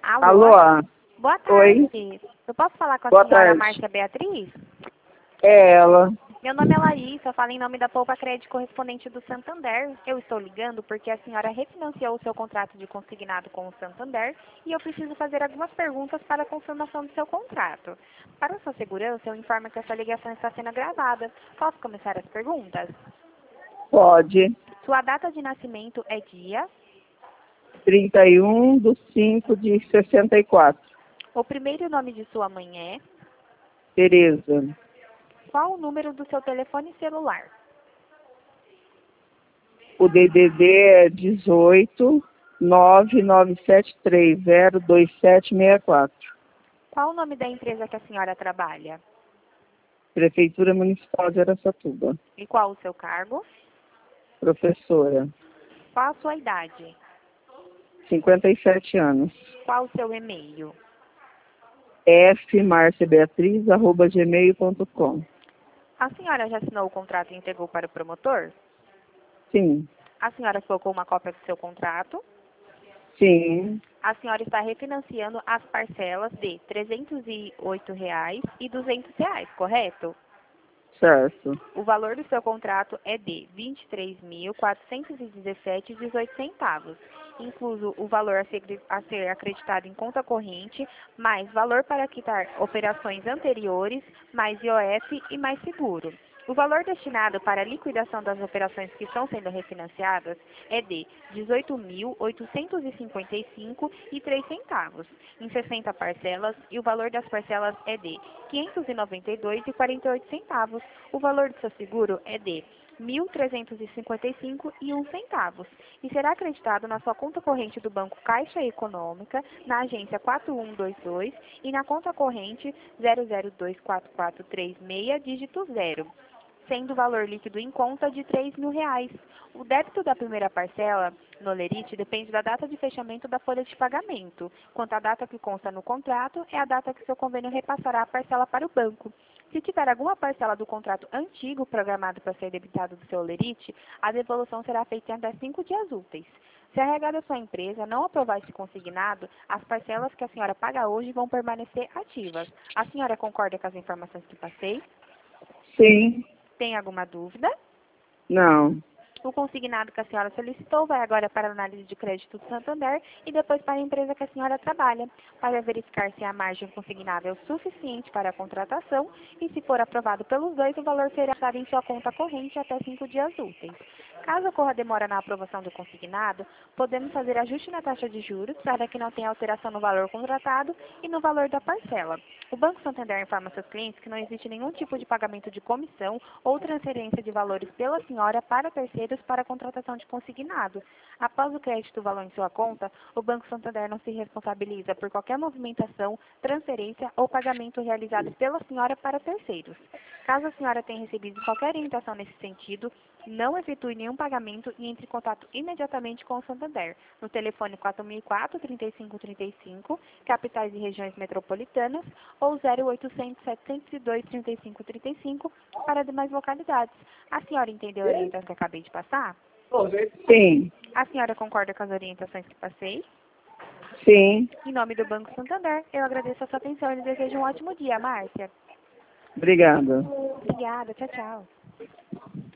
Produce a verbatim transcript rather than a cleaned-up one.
Alô? Alô? Boa Oi? tarde. Eu posso falar com a Boa senhora tarde. Márcia Beatriz? É ela. Meu nome é Larissa, eu falo em nome da Poupa Crédito correspondente do Santander. Eu estou ligando porque a senhora refinanciou o seu contrato de consignado com o Santander e eu preciso fazer algumas perguntas para a confirmação do seu contrato. Para a sua segurança, eu informo que essa ligação está sendo gravada. Posso começar as perguntas? Pode. Sua data de nascimento é dia? trinta e um de cinco de sessenta e quatro. O primeiro nome de sua mãe é? Tereza. Qual o número do seu telefone celular? O D D D é dezoito, nove nove sete três zero, dois sete seis quatro. Qual o nome da empresa que a senhora trabalha? Prefeitura Municipal de Araçatuba. E qual o seu cargo? Professora. Qual a sua idade? cinquenta e sete anos. Qual o seu e-mail? f marcia beatriz arroba gmail ponto com. A senhora já assinou o contrato e entregou para o promotor? Sim. A senhora colocou uma cópia do seu contrato? Sim. A senhora está refinanciando as parcelas de trezentos e oito reais e duzentos reais, correto? Certo. O valor do seu contrato é de vinte e três mil, quatrocentos e dezessete reais e dezoito centavos, incluso o valor a ser, a ser acreditado em conta corrente, mais valor para quitar operações anteriores, mais I O F e mais seguro. O valor destinado para a liquidação das operações que estão sendo refinanciadas é de dezoito mil, oitocentos e cinquenta e cinco reais e três centavos, em sessenta parcelas, e o valor das parcelas é de quinhentos e noventa e dois reais e quarenta e oito centavos. O valor do seu seguro é de mil trezentos e cinquenta e cinco reais e um centavos e será acreditado na sua conta corrente do Banco Caixa Econômica, na agência quatro um dois dois e na conta corrente zero zero dois quatro quatro três seis, dígito zero, sendo o valor líquido em conta de três mil reais. O débito da primeira parcela no Lerite depende da data de fechamento da folha de pagamento. Quanto à data que consta no contrato, é a data que seu convênio repassará a parcela para o banco. Se tiver alguma parcela do contrato antigo programado para ser debitado do seu Lerite, a devolução será feita em até cinco dias úteis. Se a R H da sua empresa não aprovar esse consignado, as parcelas que a senhora paga hoje vão permanecer ativas. A senhora concorda com as informações que passei? Sim. Tem alguma dúvida? Não. O consignado que a senhora solicitou vai agora para a análise de crédito do Santander e depois para a empresa que a senhora trabalha, para verificar se a margem consignável é suficiente para a contratação e, se for aprovado pelos dois, o valor será dado em sua conta corrente até cinco dias úteis. Caso ocorra demora na aprovação do consignado, podemos fazer ajuste na taxa de juros para que não tenha alteração no valor contratado e no valor da parcela. O Banco Santander informa seus clientes que não existe nenhum tipo de pagamento de comissão ou transferência de valores pela senhora para terceiros para a contratação de consignado. Após o crédito do valor em sua conta, o Banco Santander não se responsabiliza por qualquer movimentação, transferência ou pagamento realizado pela senhora para terceiros. Caso a senhora tenha recebido qualquer orientação nesse sentido, não efetue nenhum pagamento e entre em contato imediatamente com o Santander, no telefone quatro mil e quatro, trinta e cinco trinta e cinco, capitais e regiões metropolitanas, ou zero oitocentos, setecentos e dois, trinta e cinco trinta e cinco para demais localidades. A senhora entendeu a orientação que acabei de passar? Sim. A senhora concorda com as orientações que passei? Sim. Em nome do Banco Santander, eu agradeço a sua atenção e lhe desejo um ótimo dia, Márcia. Obrigada. Obrigada, tchau, tchau.